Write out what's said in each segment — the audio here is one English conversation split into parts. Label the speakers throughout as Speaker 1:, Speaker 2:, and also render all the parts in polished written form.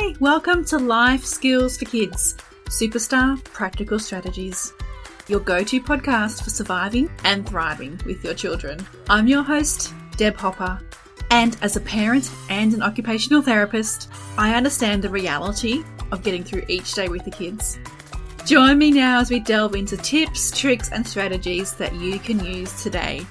Speaker 1: Hi, welcome to Life Skills for Kids, Superstar Practical Strategies, your go-to podcast for surviving and thriving with your children. I'm your host, Deb Hopper, and as a parent and an occupational therapist, I understand the reality of getting through each day with the kids. Join me now as we delve into tips, tricks, and strategies that you can use today.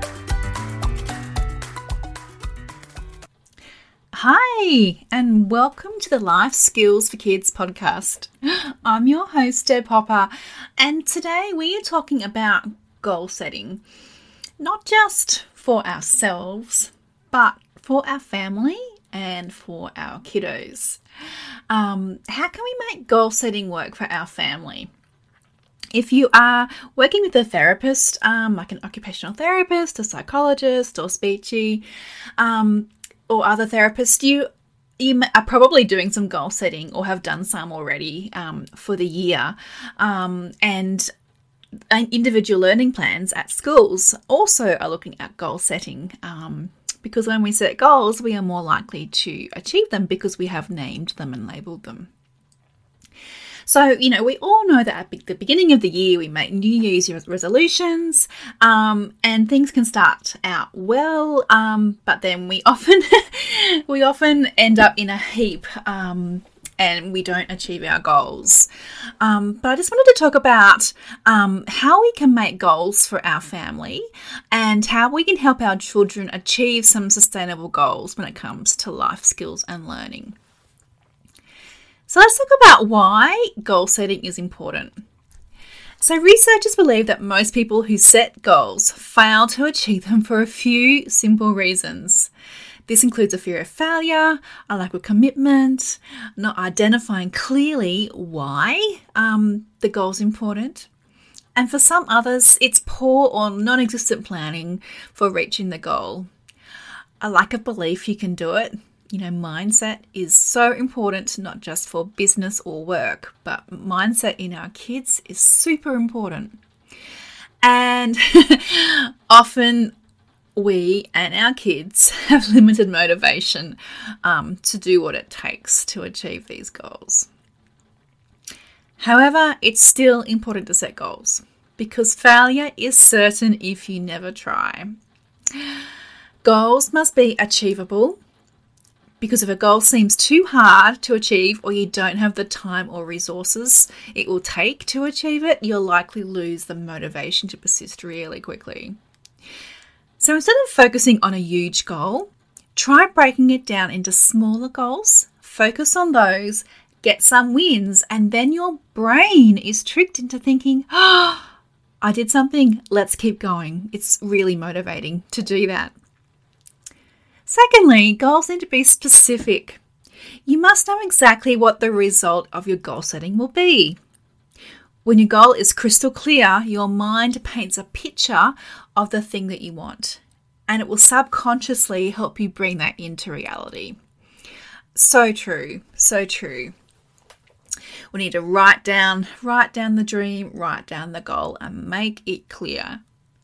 Speaker 1: Hi, and welcome to the Life Skills for Kids podcast. I'm your host, Deb Hopper, and today we are talking about goal setting, not just for ourselves, but for our family and for our kiddos. How can we make goal setting work for our family? If you are working with a therapist, like an occupational therapist, a psychologist, or speechy, or other therapists, you are probably doing some goal setting or have done some already for the year. And individual learning plans at schools also are looking at goal setting because when we set goals, we are more likely to achieve them because we have named them and labelled them. So, we all know that at the beginning of the year, we make New Year's resolutions, and things can start out well, but then we often end up in a heap, and we don't achieve our goals. But I just wanted to talk about how we can make goals for our family and how we can help our children achieve some sustainable goals when it comes to life skills and learning. So let's talk about why goal setting is important. So researchers believe that most people who set goals fail to achieve them for a few simple reasons. This includes a fear of failure, a lack of commitment, not identifying clearly why the goal is important. And for some others, it's poor or non-existent planning for reaching the goal. A lack of belief you can do it. Mindset is so important, not just for business or work, but mindset in our kids is super important. And often we and our kids have limited motivation to do what it takes to achieve these goals. However, it's still important to set goals because failure is certain if you never try. Goals must be achievable. Because if a goal seems too hard to achieve or you don't have the time or resources it will take to achieve it, you'll likely lose the motivation to persist really quickly. So instead of focusing on a huge goal, try breaking it down into smaller goals, focus on those, get some wins, and then your brain is tricked into thinking, I did something, let's keep going. It's really motivating to do that. Secondly, goals need to be specific. You must know exactly what the result of your goal setting will be. When your goal is crystal clear, your mind paints a picture of the thing that you want, and it will subconsciously help you bring that into reality. So true, so true. We need to write down the dream, write down the goal, and make it clear.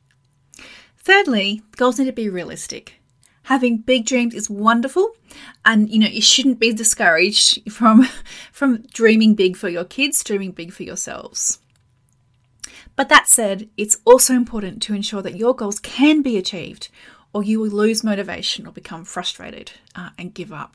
Speaker 1: Thirdly, goals need to be realistic. Having big dreams is wonderful, and you shouldn't be discouraged from dreaming big for your kids, dreaming big for yourselves. But that said, it's also important to ensure that your goals can be achieved, or you will lose motivation or become frustrated and give up.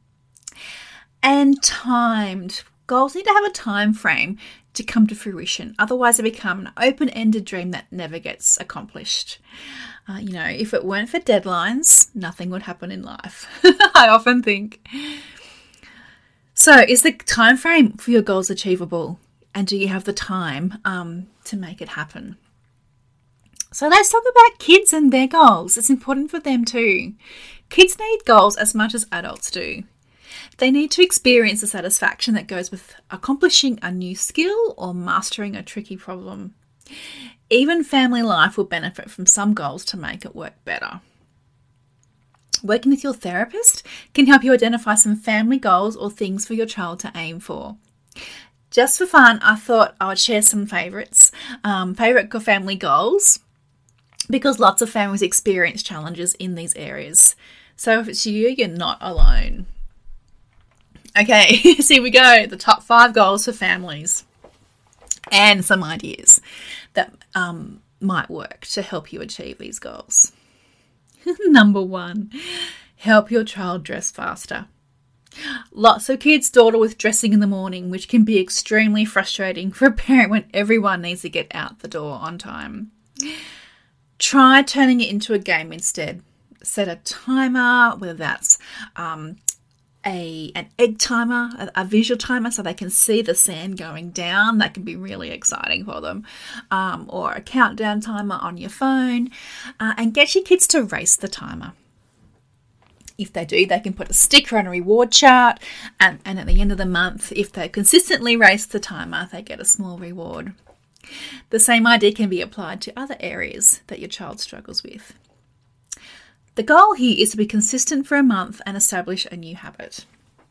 Speaker 1: And timed. Goals need to have a time frame to come to fruition. Otherwise, they become an open-ended dream that never gets accomplished. If it weren't for deadlines, nothing would happen in life. I often think. So, is the time frame for your goals achievable? And do you have the time to make it happen? So let's talk about kids and their goals. It's important for them too. Kids need goals as much as adults do. They need to experience the satisfaction that goes with accomplishing a new skill or mastering a tricky problem. Even family life will benefit from some goals to make it work better. Working with your therapist can help you identify some family goals or things for your child to aim for. Just for fun, I thought I would share some favorite family goals because lots of families experience challenges in these areas. So if it's you, you're not alone. Okay, so here we go. The top 5 goals for families and some ideas that might work to help you achieve these goals. Number 1, help your child dress faster. Lots of kids dawdle with dressing in the morning, which can be extremely frustrating for a parent when everyone needs to get out the door on time. Try turning it into a game instead. Set a timer, whether that's an egg timer, a visual timer, so they can see the sand going down. That can be really exciting for them. Or a countdown timer on your phone. And get your kids to race the timer. If they do, they can put a sticker on a reward chart, and at the end of the month, if they consistently race the timer, they get a small reward. The same idea can be applied to other areas that your child struggles with. The goal here is to be consistent for a month and establish a new habit.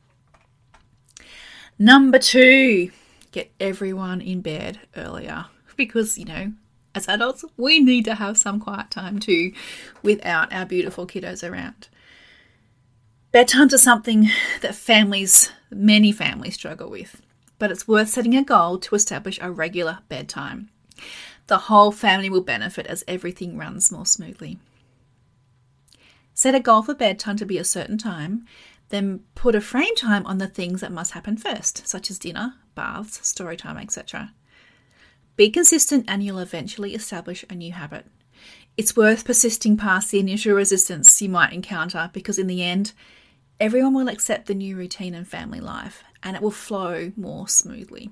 Speaker 1: Number 2, get everyone in bed earlier, because, as adults, we need to have some quiet time too without our beautiful kiddos around. Bedtimes are something that many families struggle with, but it's worth setting a goal to establish a regular bedtime. The whole family will benefit as everything runs more smoothly. Set a goal for bedtime to be a certain time, then put a frame time on the things that must happen first, such as dinner, baths, story time, etc. Be consistent and you'll eventually establish a new habit. It's worth persisting past the initial resistance you might encounter, because in the end, everyone will accept the new routine and family life, and it will flow more smoothly.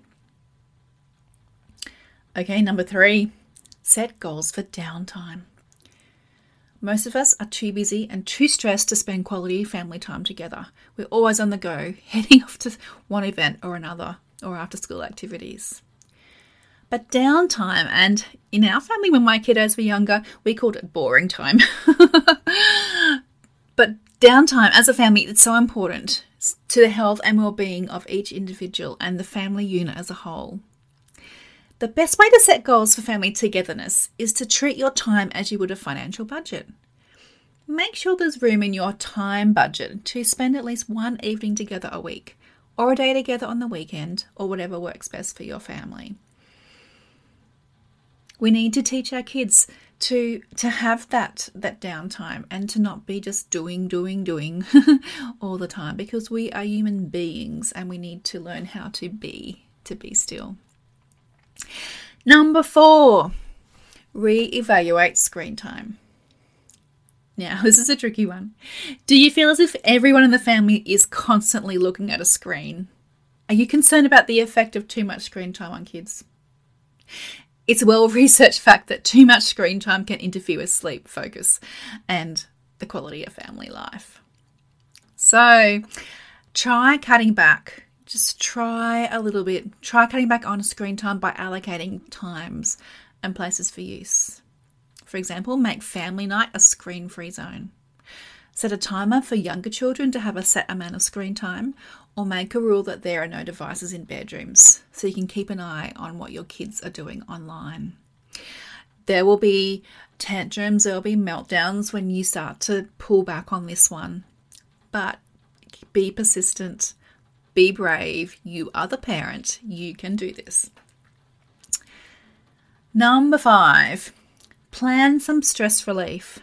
Speaker 1: Okay, number 3, set goals for downtime. Most of us are too busy and too stressed to spend quality family time together. We're always on the go, heading off to one event or another, or after school activities. But downtime, and in our family when my kiddos were younger, we called it boring time. But downtime as a family, it's so important to the health and well-being of each individual and the family unit as a whole. The best way to set goals for family togetherness is to treat your time as you would a financial budget. Make sure there's room in your time budget to spend at least one evening together a week, or a day together on the weekend, or whatever works best for your family. We need to teach our kids to have that downtime and to not be just doing all the time, because we are human beings and we need to learn how to be still. Number 4, reevaluate screen time. Now, this is a tricky one. Do you feel as if everyone in the family is constantly looking at a screen? Are you concerned about the effect of too much screen time on kids? It's a well-researched fact that too much screen time can interfere with sleep, focus, and the quality of family life. So, try cutting back. Just try a little bit. Try cutting back on screen time by allocating times and places for use. For example, make family night a screen-free zone. Set a timer for younger children to have a set amount of screen time, or make a rule that there are no devices in bedrooms so you can keep an eye on what your kids are doing online. There will be tantrums, there will be meltdowns when you start to pull back on this one. But be persistent, be brave. You are the parent. You can do this. Number 5, plan some stress relief.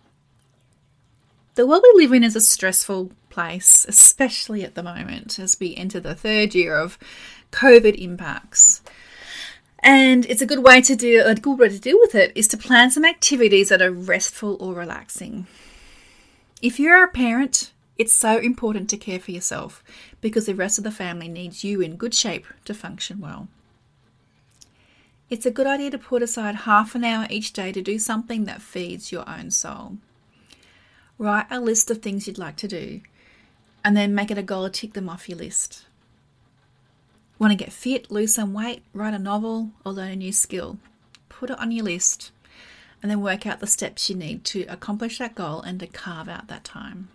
Speaker 1: The world we live in is a stressful place, especially at the moment as we enter the 3rd year of COVID impacts. And it's a good way to deal with it is to plan some activities that are restful or relaxing. If you're a parent, it's so important to care for yourself because the rest of the family needs you in good shape to function well. It's a good idea to put aside half an hour each day to do something that feeds your own soul. Write a list of things you'd like to do and then make it a goal to tick them off your list. Want to get fit, lose some weight, write a novel, or learn a new skill? Put it on your list and then work out the steps you need to accomplish that goal and to carve out that time.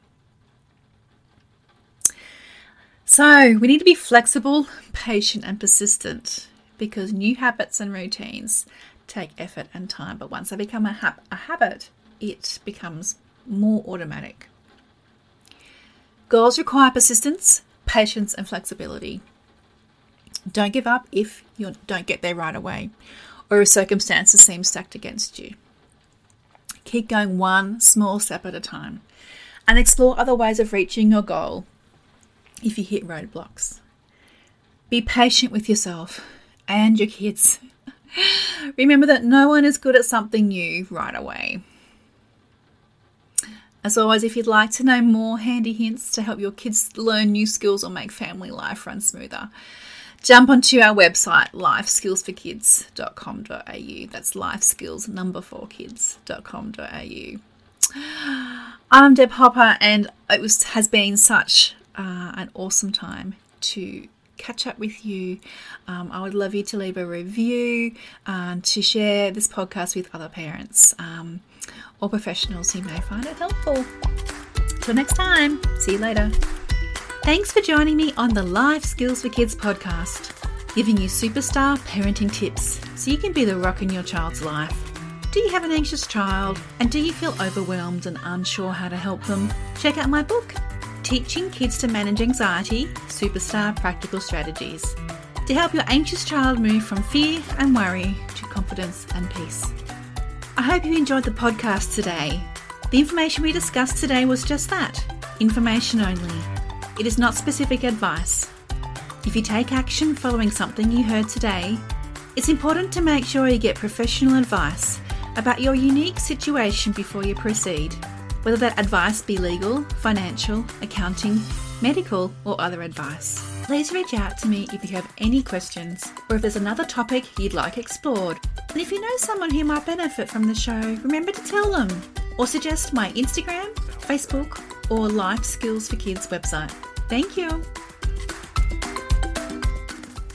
Speaker 1: So we need to be flexible, patient and persistent because new habits and routines take effort and time. But once they become a habit, it becomes more automatic. Goals require persistence, patience and flexibility. Don't give up if you don't get there right away or if circumstances seem stacked against you. Keep going one small step at a time and explore other ways of reaching your goal if you hit roadblocks. Be patient with yourself and your kids. Remember that no one is good at something new right away. As always, if you'd like to know more handy hints to help your kids learn new skills or make family life run smoother, jump onto our website, lifeskillsforkids.com.au. That's lifeskills4kids.com.au. I'm Deb Hopper, and it has been such an awesome time to catch up with you. I would love you to leave a review, to share this podcast with other parents or professionals who may find it helpful. Till next time, see you later. Thanks for joining me on the Life Skills for Kids podcast, giving you superstar parenting tips so you can be the rock in your child's life. Do you have an anxious child, and do you feel overwhelmed and unsure how to help them? Check out my book, Teaching Kids to Manage Anxiety, Superstar Practical Strategies, to help your anxious child move from fear and worry to confidence and peace. I hope you enjoyed the podcast today. The information we discussed today was just that, information only. It is not specific advice. If you take action following something you heard today, it's important to make sure you get professional advice about your unique situation before you proceed, whether that advice be legal, financial, accounting, medical, or other advice. Please reach out to me if you have any questions or if there's another topic you'd like explored. And if you know someone who might benefit from the show, remember to tell them or suggest my Instagram, Facebook, or Life Skills for Kids website. Thank you.